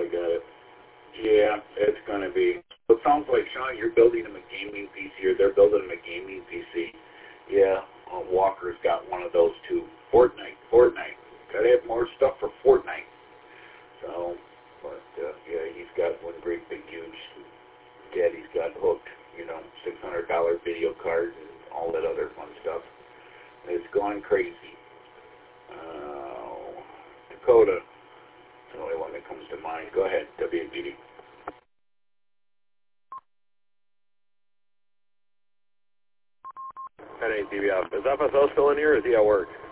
I got it. Yeah, it's going to be. It sounds like, Sean, you're building him a gaming PC, or they're building him a gaming PC. Yeah, Walker's got one of those too. Fortnite. Got to have more stuff for Fortnite. So, but, yeah, he's got one great big huge daddy's got hooked, $600 video card and all that other fun stuff. It's gone crazy. Dakota, the only one that comes to mind. Go ahead, WBD. That ain't DBF. Is FSO still in here, or is he at work?